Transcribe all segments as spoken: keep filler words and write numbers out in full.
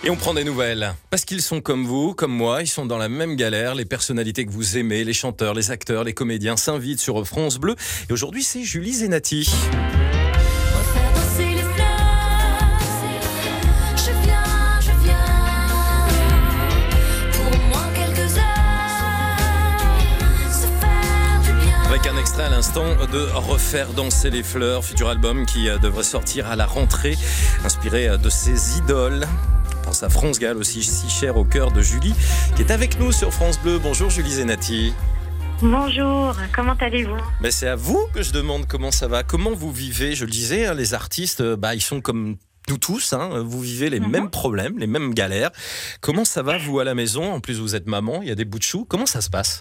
Et on prend des nouvelles, parce qu'ils sont comme vous, comme moi, ils sont dans la même galère. Les personnalités que vous aimez, les chanteurs, les acteurs, les comédiens s'invitent sur France Bleu. Et aujourd'hui, c'est Julie Zenati. Avec un extrait à l'instant de Refaire danser les fleurs, futur album qui devrait sortir à la rentrée, inspiré de ses idoles. On pense à France Gall aussi, si cher au cœur de Julie, qui est avec nous sur France Bleu. Bonjour Julie Zenati. Bonjour, comment allez-vous ? Mais c'est à vous que je demande comment ça va, comment vous vivez. Je le disais, hein, les artistes, bah, ils sont comme nous tous, hein, vous vivez les mm-hmm. mêmes problèmes, les mêmes galères. Comment ça va vous à la maison ? En plus vous êtes maman, il y a des bouts de chou. Comment ça se passe ?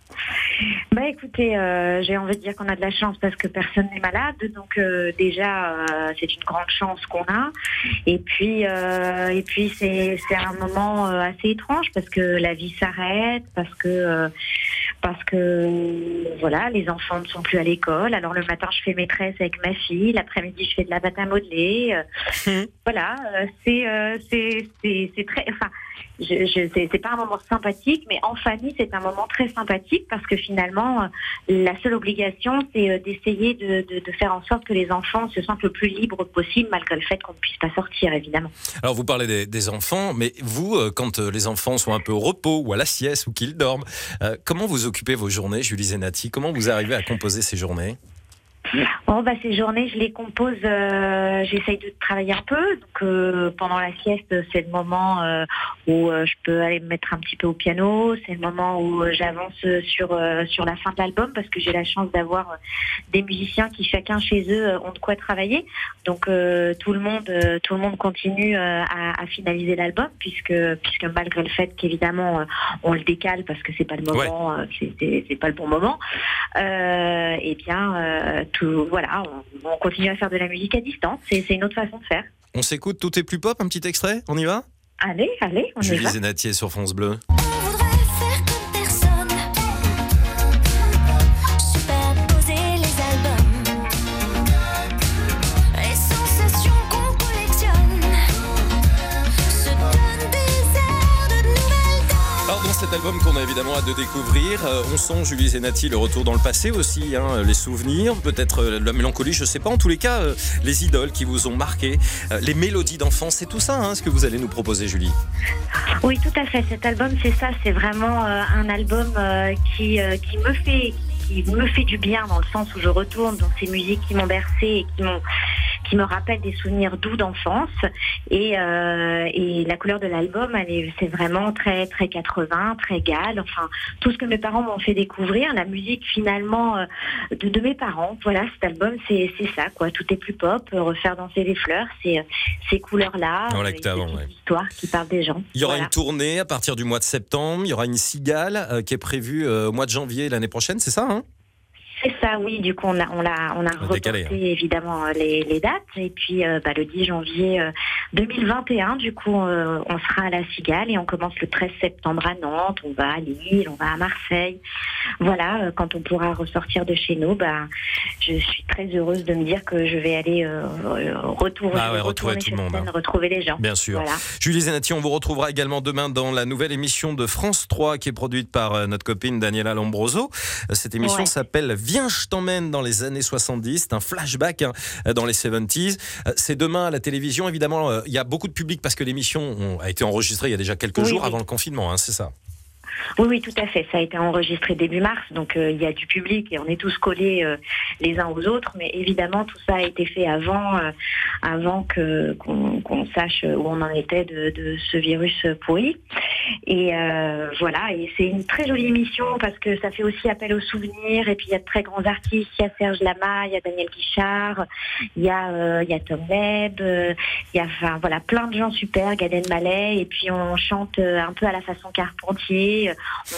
Bah écoutez, euh, j'ai envie de dire qu'on a de la chance parce que personne n'est malade, donc euh, déjà euh, c'est une grande chance qu'on a. Et puis euh, et puis c'est c'est un moment euh, assez étrange parce que la vie s'arrête, parce que euh, parce que voilà, les enfants ne sont plus à l'école. Alors le matin je fais maîtresse avec ma fille, l'après-midi je fais de la pâte à modeler. Euh, mmh. Voilà, euh, c'est euh, c'est c'est c'est très enfin. Je, je, c'est, c'est pas un moment sympathique, mais en famille, c'est un moment très sympathique parce que finalement, euh, la seule obligation, c'est euh, d'essayer de, de, de faire en sorte que les enfants se sentent le plus libres possible, malgré le fait qu'on ne puisse pas sortir, évidemment. Alors, vous parlez des, des enfants, mais vous, euh, quand euh, les enfants sont un peu au repos ou à la sieste ou qu'ils dorment, euh, comment vous occupez vos journées, Julie Zenati ? Comment vous arrivez à composer ces journées ? Bon, bah, ces journées, je les compose, euh, j'essaye de travailler un peu. Donc, euh, pendant la sieste, c'est le moment euh, où euh, je peux aller me mettre un petit peu au piano. C'est le moment où euh, j'avance sur, euh, sur la fin de l'album parce que j'ai la chance d'avoir euh, des musiciens qui, chacun chez eux, euh, ont de quoi travailler. Donc, euh, tout le monde euh, tout le monde continue euh, à, à finaliser l'album puisque, puisque malgré le fait qu'évidemment, euh, on le décale parce que c'est pas le moment, ouais. euh, c'est, c'est, c'est pas le bon moment, euh, et bien, euh, tout, voilà, on, on continue à faire de la musique à distance. C'est, c'est une autre façon de faire. On s'écoute Tout est plus pop, un petit extrait, on y va ? Allez, allez, on Julie y va. Julie Zenati sur France Bleu. Cet album qu'on a évidemment hâte de découvrir, euh, on sent, Julie Zenati, le retour dans le passé aussi, hein, les souvenirs, peut-être euh, la mélancolie, je sais pas, en tous les cas, euh, les idoles qui vous ont marqué, euh, les mélodies d'enfance, c'est tout ça, hein, ce que vous allez nous proposer, Julie. Oui, tout à fait, cet album, c'est ça, c'est vraiment euh, un album euh, qui, euh, qui me fait, qui me fait du bien dans le sens où je retourne dans ces musiques qui m'ont bercée et qui m'ont qui me rappelle des souvenirs doux d'enfance et, euh, et la couleur de l'album, elle est, c'est vraiment très très quatre-vingts, très Gall, enfin tout ce que mes parents m'ont fait découvrir, la musique finalement euh, de, de mes parents. Voilà, cet album c'est c'est ça quoi, tout est plus pop, euh, refaire danser les fleurs, c'est ces couleurs là, euh, c'est avant, une ouais. histoire qui parle des gens. Il y aura voilà. une tournée à partir du mois de septembre, il y aura une cigale euh, qui est prévue euh, au mois de janvier l'année prochaine, c'est ça hein? C'est ça, oui. Du coup, on a, on a, on a reporté décalé, hein. évidemment les, les dates. Et puis, euh, bah, le dix janvier euh, deux mille vingt et un, du coup, euh, on sera à la Cigale et on commence le treize septembre à Nantes. On va à Lille, on va à Marseille. Voilà, euh, quand on pourra ressortir de chez nous, bah, je suis très heureuse de me dire que je vais aller euh, retourner, ah ouais, retrouver tout le monde, scène, hein. retrouver les gens. Bien sûr. Voilà. Julie Zenati, on vous retrouvera également demain dans la nouvelle émission de France trois qui est produite par notre copine Daniela Lombroso. Cette émission ouais. s'appelle Viens, je t'emmène dans les années soixante-dix. C'est un flashback hein, dans les soixante-dix. C'est demain à la télévision. Évidemment, il y a beaucoup de public parce que l'émission a été enregistrée il y a déjà quelques oui, jours oui. avant le confinement, hein, c'est ça. Oui, oui, tout à fait. Ça a été enregistré début mars, donc euh, il y a du public et on est tous collés euh, les uns aux autres. Mais évidemment, tout ça a été fait avant, euh, avant que qu'on, qu'on sache où on en était de, de ce virus pourri. Et euh, voilà. Et c'est une très jolie émission parce que ça fait aussi appel aux souvenirs. Et puis il y a de très grands artistes. Il y a Serge Lama, il y a Daniel Guichard, il y a, euh, il y a Tom Leb, euh, il y a, enfin voilà, plein de gens super. Gad Elmaleh. Et puis on chante un peu à la façon Carpentier.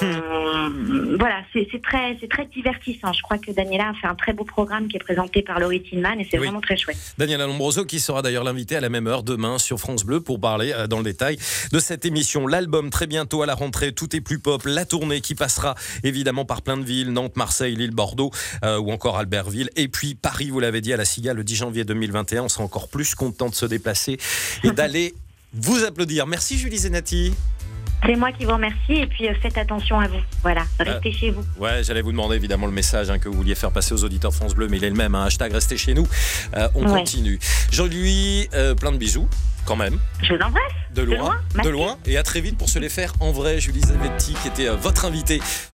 On, voilà, c'est, c'est très, c'est très divertissant. Je crois que Daniela a fait un très beau programme qui est présenté par Laurie Tillman et c'est oui. vraiment très chouette. Daniela Lombroso qui sera d'ailleurs l'invitée à la même heure demain sur France Bleu pour parler euh, dans le détail de cette émission. L'album très bientôt à la rentrée, Tout est plus pop, la tournée qui passera évidemment par plein de villes, Nantes, Marseille, Lille, Bordeaux euh, ou encore Albertville et puis Paris, vous l'avez dit, à la Cigale le dix janvier deux mille vingt et un. On sera encore plus content de se déplacer et d'aller vous applaudir. Merci Julie Zenati. C'est moi qui vous remercie et puis euh, faites attention à vous. Voilà, restez euh, chez vous. Ouais, j'allais vous demander évidemment le message hein, que vous vouliez faire passer aux auditeurs de France Bleu, mais il est le même. Hein, hashtag restez chez nous. Euh, on ouais. continue. Jean-Louis, euh, plein de bisous quand même. Je vous embrasse. De loin, de loin. De loin. Et à très vite pour se les faire en vrai. Julie Zenati qui était euh, votre invitée.